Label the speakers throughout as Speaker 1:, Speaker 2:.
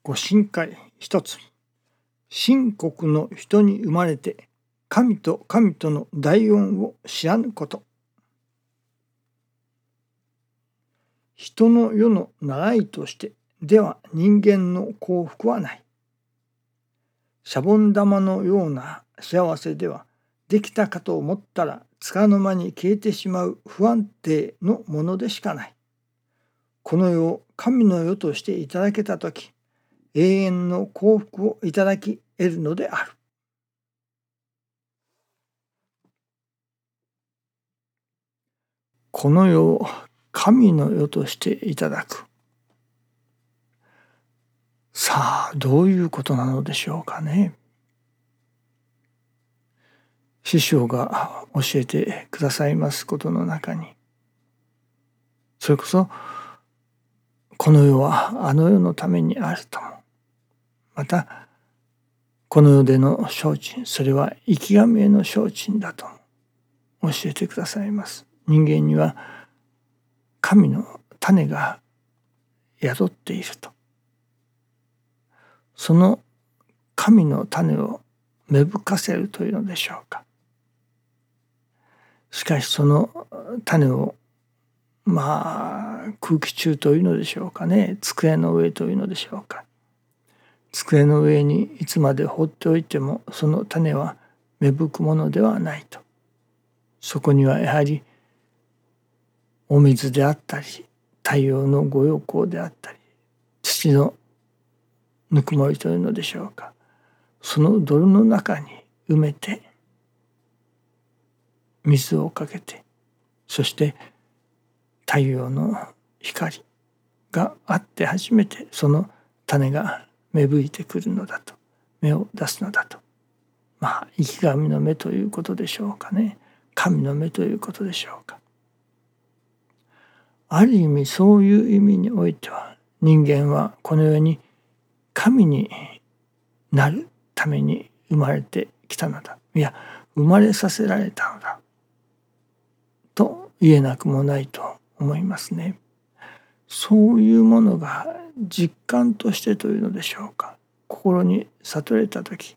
Speaker 1: ご神会一つ。神国の人に生まれて神と神との大恩を知らぬこと。人の世の習いとしてでは人間の幸福はない。シャボン玉のような幸せではできたかと思ったらつかの間に消えてしまう不安定のものでしかない。この世を神の世としていただけたとき、永遠の幸福をいただき得るのである。この世を神の世としていただく。さあ、どういうことなのでしょうかね。師匠が教えてくださいますことの中に、それこそこの世はあの世のためにあるとも、またこの世での精進、それは生き神への精進だと教えてくださいます。人間には神の種が宿っていると。その神の種を芽吹かせるというのでしょうか。しかしその種を空気中というのでしょうかね、机の上というのでしょうか。机の上にいつまで放っておいてもその種は芽吹くものではないと。そこにはやはりお水であったり太陽のご陽光であったり土のぬくもりというのでしょうか。その泥の中に埋めて水をかけて、そして太陽の光があって初めてその種が芽吹いてくるのだと、芽を出すのだと。生き神の芽ということでしょうかね。神の芽ということでしょうか。ある意味そういう意味においては人間はこの世に神になるために生まれてきたのだ。いや、生まれさせられたのだ。と言えなくもないと思いますね。そういうものが実感としてというのでしょうか。心に悟れたとき、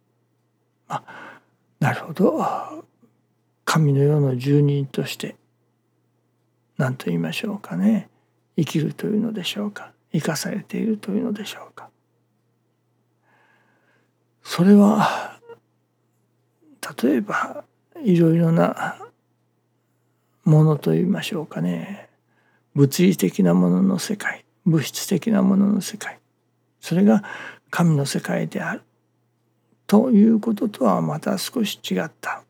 Speaker 1: なるほど、神の世の住人として何と言いましょうかね、生きるというのでしょうか、生かされているというのでしょうか。それは例えばいろいろなものと言いましょうかね、物理的なものの世界、物質的なものの世界、それが神の世界であるということとはまた少し違った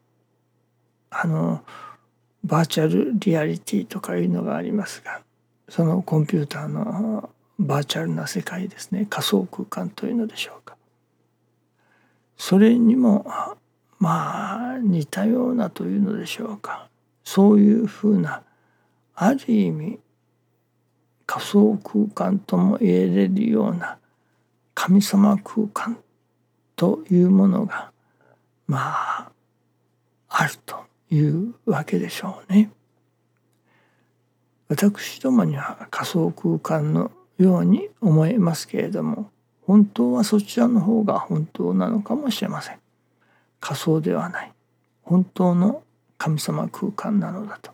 Speaker 1: バーチャルリアリティとかいうのがありますが、そのコンピューターのバーチャルな世界ですね、仮想空間というのでしょうか。それにも似たようなというのでしょうか。そういうふうなある意味仮想空間とも言えれるような神様空間というものがあるというわけでしょうね。私どもには仮想空間のように思えますけれども、本当はそちらの方が本当なのかもしれません。仮想ではない、本当の神様空間なのだと。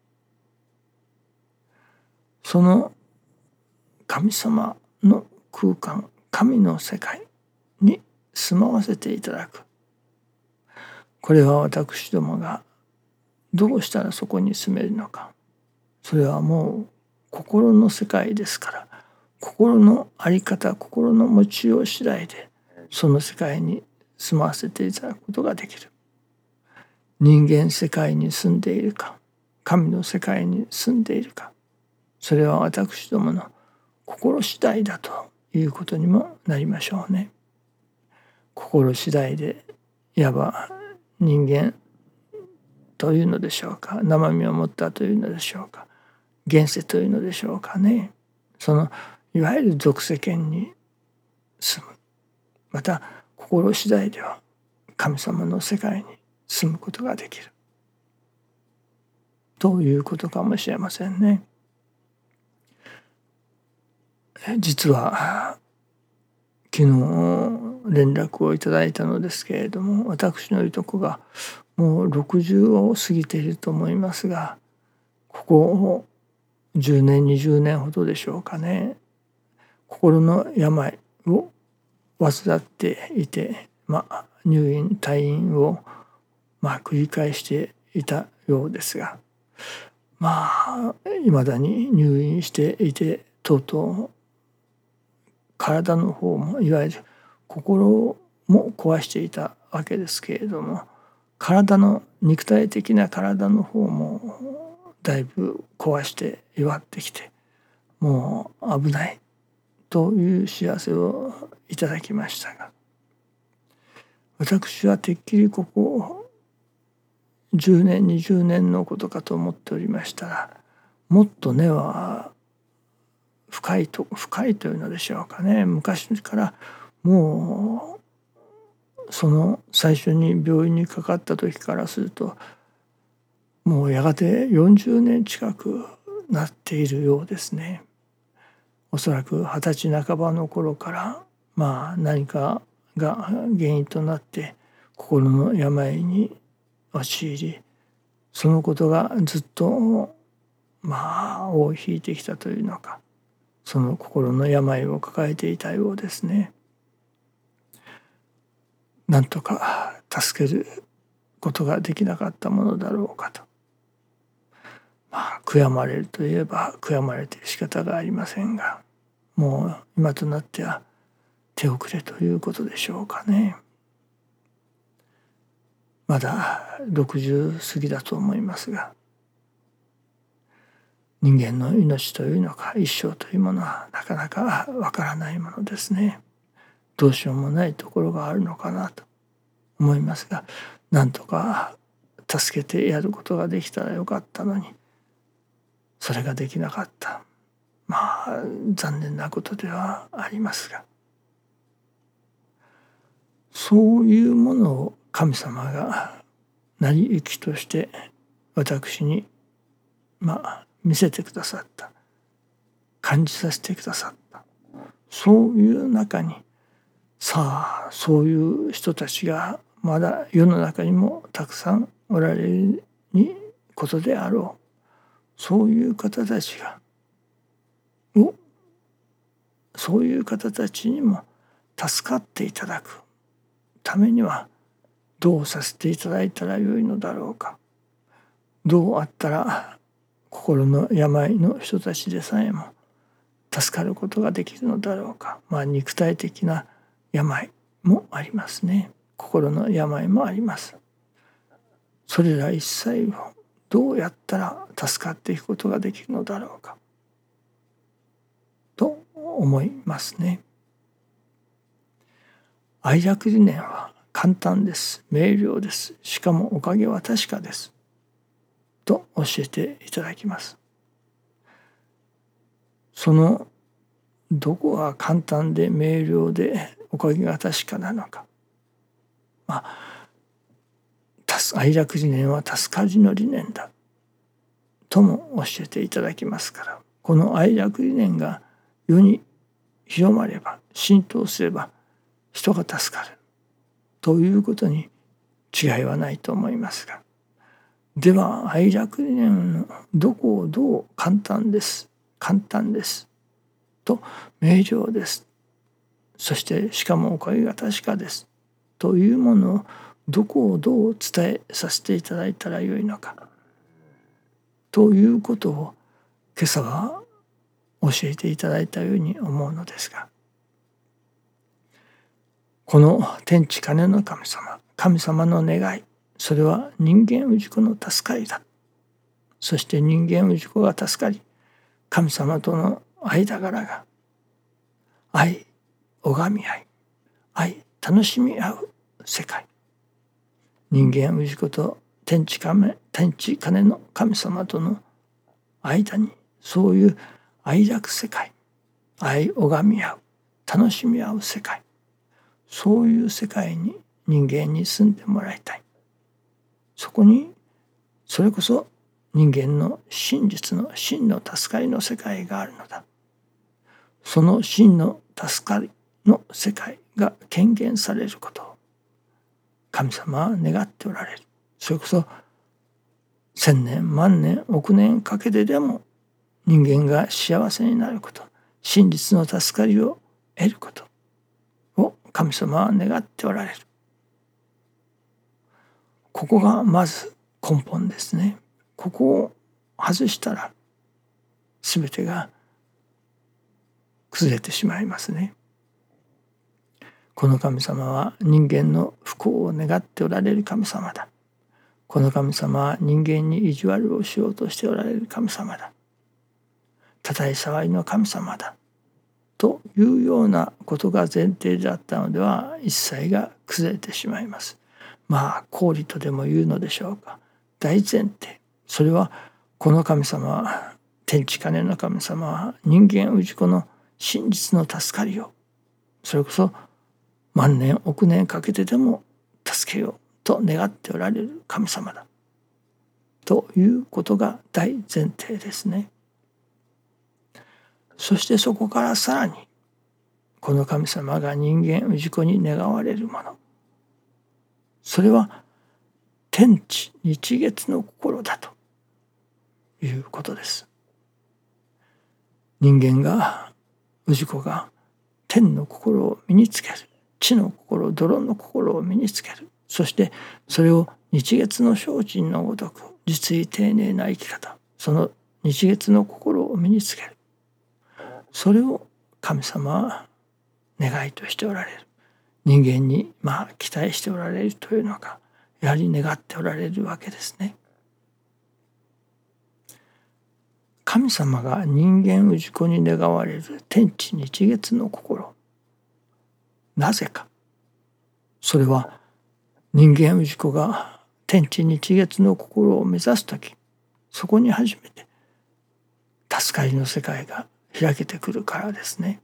Speaker 1: その神様の空間、神の世界に住まわせていただく。これは私どもがどうしたらそこに住めるのか。それはもう心の世界ですから、心の在り方、心の持ちよう次第でその世界に住まわせていただくことができる。人間世界に住んでいるか、神の世界に住んでいるか、それは私どもの心次第だということにもなりましょうね。心次第でいわば人間というのでしょうか、生身を持ったというのでしょうか、現世というのでしょうかね、そのいわゆる俗世間に住む、また心次第では神様の世界に住むことができるということかもしれませんね。実は昨日連絡をいただいたのですけれども、私のいとこがもう60を過ぎていると思いますが、ここ10年20年ほどでしょうかね、心の病を患っていて、入院退院を繰り返していたようですが、いまだに入院していて、とうとう体の方もいわゆる心も壊していたわけですけれども、体の肉体的な体の方もだいぶ壊して弱ってきて、もう危ないという知らせをいただきましたが、私はてっきりここ10年20年のことかと思っておりましたら、もっと根は深いというのでしょうかね。昔からもうその最初に病院にかかった時からすると、もうやがて40年近くなっているようですね。おそらく20歳半ばの頃から何かが原因となって心の病に陥り、そのことがずっと尾を引いてきたというのか、その心の病を抱えていたようですね。なんとか助けることができなかったものだろうかと。悔やまれるといえば悔やまれて仕方がありませんが、もう今となっては手遅れということでしょうかね。まだ60過ぎだと思いますが、人間の命というのか一生というものはなかなかわからないものですね。どうしようもないところがあるのかなと思いますが、なんとか助けてやることができたらよかったのに、それができなかった。残念なことではありますが、そういうものを神様が成り行きとして私に見せてくださった、感じさせてくださった、そういう中にそういう人たちがまだ世の中にもたくさんおられることであろう。そういう方たちにも助かっていただくためにはどうさせていただいたらよいのだろうか。どうあったら心の病の人たちでさえも助かることができるのだろうか。肉体的な病もありますね。心の病もあります。それら一切をどうやったら助かっていくことができるのだろうかと思いますね。愛楽理念は簡単です。明瞭です。しかもおかげは確かです。と教えていただきます。そのどこが簡単で明瞭でおかげが確かなのか。愛楽理念は助かりの理念だとも教えていただきますから、この愛楽理念が世に広まれば浸透すれば人が助かるということに違いはないと思いますが、では愛楽理念のどこをどう簡単ですと明瞭です、そしてしかもおかげが確かですというものをどこをどう伝えさせていただいたらよいのかということを今朝は教えていただいたように思うのですが、この天地金の神様の願い、それは人間氏子の助かりだ。そして人間氏子が助かり、神様との間柄が愛、拝み合い、楽しみ合う世界。人間氏子と天地金の神様との間にそういう愛楽世界、愛拝み合う、楽しみ合う世界、そういう世界に人間に住んでもらいたい。そこにそれこそ人間の真実の真の助かりの世界があるのだ。その真の助かりの世界が顕現されることを神様は願っておられる。それこそ千年万年億年かけてでも人間が幸せになること、真実の助かりを得ることを神様は願っておられる。ここがまず根本ですね。ここを外したら全てが崩れてしまいますね。この神様は人間の不幸を願っておられる神様だ。この神様は人間に意地悪をしようとしておられる神様だ。たたえ騒ぎの神様だ。というようなことが前提であったのでは一切が崩れてしまいます。公理とでも言うのでしょうか。大前提。それはこの神様は、天地金の神様は人間氏子の真実の助かりを、それこそ万年億年かけてでも助けようと願っておられる神様だ。ということが大前提ですね。そしてそこからさらにこの神様が人間氏子に願われるもの、それは天地日月の心だということです。人間が氏子が天の心を身につける、地の心、泥の心を身につける、そしてそれを日月の精進のごとく実意丁寧な生き方、その日月の心を身につける、それを神様は願いとしておられる。人間に期待しておられるというのがやはり願っておられるわけですね。神様が人間氏子に願われる天地日月の心、なぜか。それは人間氏子が天地日月の心を目指すとき、そこに初めて助かりの世界が開けてくるからですね。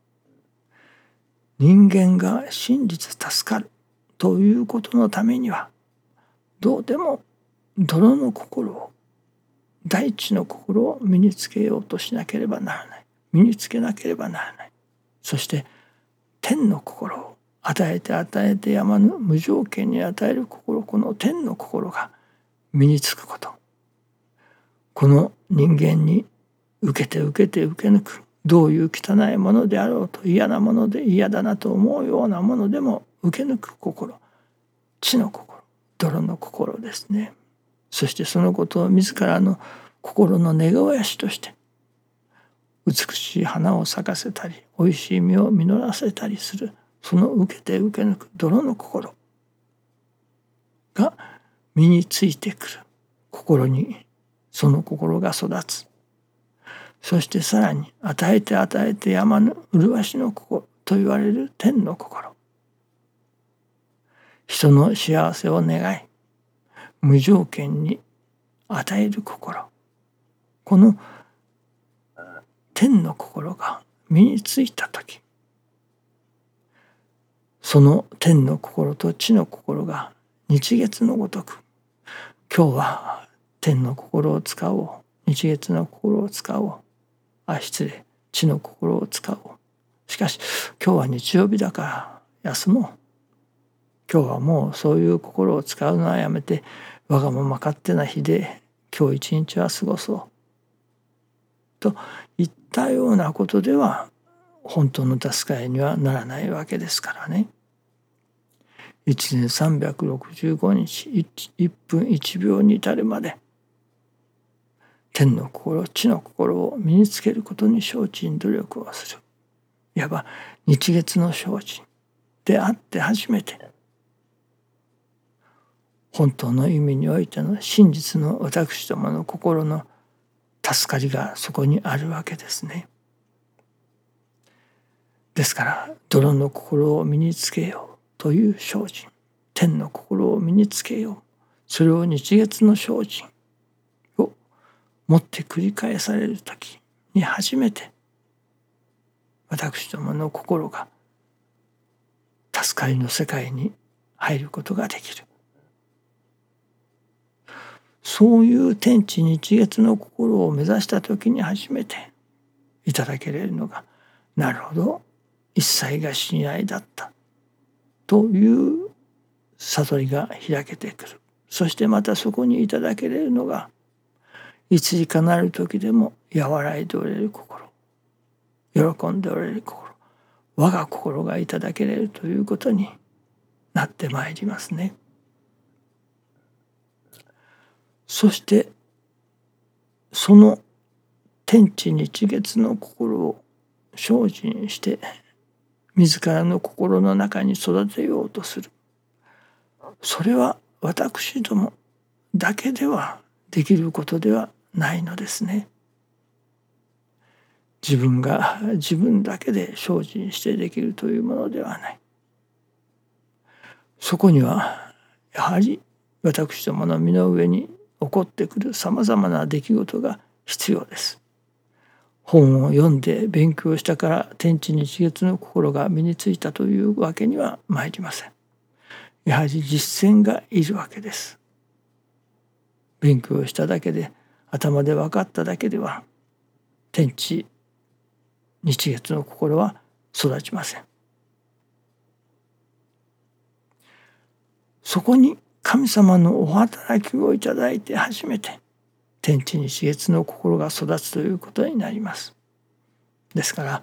Speaker 1: 人間が真実助かるということのためには、どうでも泥の心を、大地の心を身につけようとしなければならない。身につけなければならない。そして天の心を与えてやまぬ無条件に与える心、この天の心が身につくこと。この人間に受けて抜く、どういう汚いものであろうと、嫌なもので嫌だなと思うようなものでも受け抜く心、地の心、泥の心ですね。そしてそのことを自らの心の願わやしとして美しい花を咲かせたり、おいしい実を実らせたりする、その受け抜く泥の心が身についてくる心に、その心が育つ。そしてさらに与えてやまぬ麗しの心と言われる天の心、人の幸せを願い無条件に与える心、この天の心が身についたとき、その天の心と地の心が日月のごとく、今日は天の心を使おう、日月の心を使おう、地の心を使おう。しかし今日は日曜日だから休もう。今日はもうそういう心を使うのはやめて、わがまま勝手な日で今日一日は過ごそうといったようなことでは本当の助かりにはならないわけですからね。1年365日 1分1秒に至るまで天の心、地の心を身につけることに精進努力をする。いわば日月の精進であって初めて本当の意味においての真実の私どもの心の助かりがそこにあるわけですね。ですから泥の心を身につけようという精進、天の心を身につけよう、それを日月の精進をもって繰り返される時に初めて私どもの心が助かりの世界に入ることができる。そういう天地日月の心を目指した時に初めていただけれるのが、なるほど、 一切が親愛だったという悟りが開けてくる。そしてまたそこにいただけれるのが、いついかなる時でも和らいでおれる心、喜んでおれる心、我が心がいただけれるということになってまいりますね。そしてその天地日月の心を精進して自らの心の中に育てようとする。それは私どもだけではできることではないのですね。自分が自分だけで精進してできるというものではない。そこにはやはり私どもの身の上に起こってくるさまざまな出来事が必要です。本を読んで勉強したから天地日月の心が身についたというわけには参りません。やはり実践がいるわけです。勉強しただけで頭で分かっただけでは天地日月の心は育ちません。そこに神様のお働きをいただいて初めて天地日月の心が育つということになります。ですから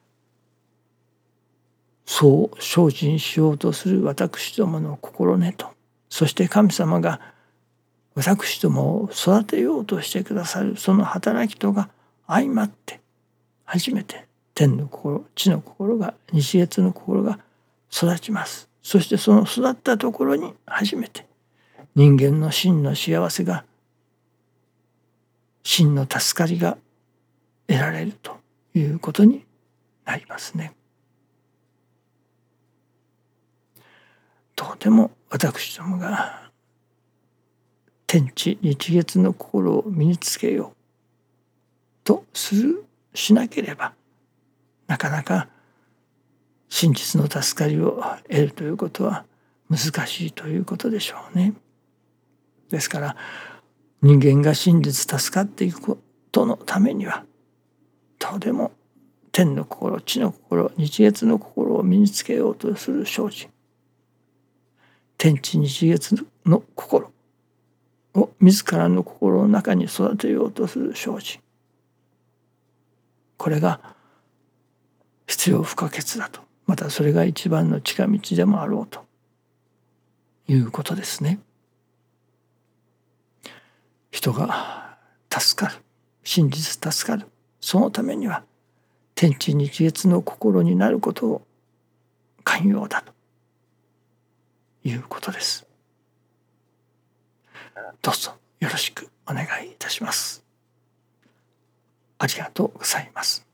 Speaker 1: そう精進しようとする私どもの心根と、そして神様が私どもを育てようとしてくださるその働きとが相まって初めて天の心、地の心が、日月の心が育ちます。そしてその育ったところに初めて人間の真の幸せが、真の助かりが得られるということになりますね。とても私どもが天地日月の心を身につけようとしなければなかなか真実の助かりを得るということは難しいということでしょうね。ですから人間が真実助かっていくことのためにはとても天の心、地の心、日月の心を身につけようとする精進、天地日月の心を自らの心の中に育てようとする精進、これが必要不可欠だと、またそれが一番の近道でもあろうということですね。人が助かる、真実助かる、そのためには天地日月の心になることを寛容だということです。どうぞよろしくお願いいたします。ありがとうございます。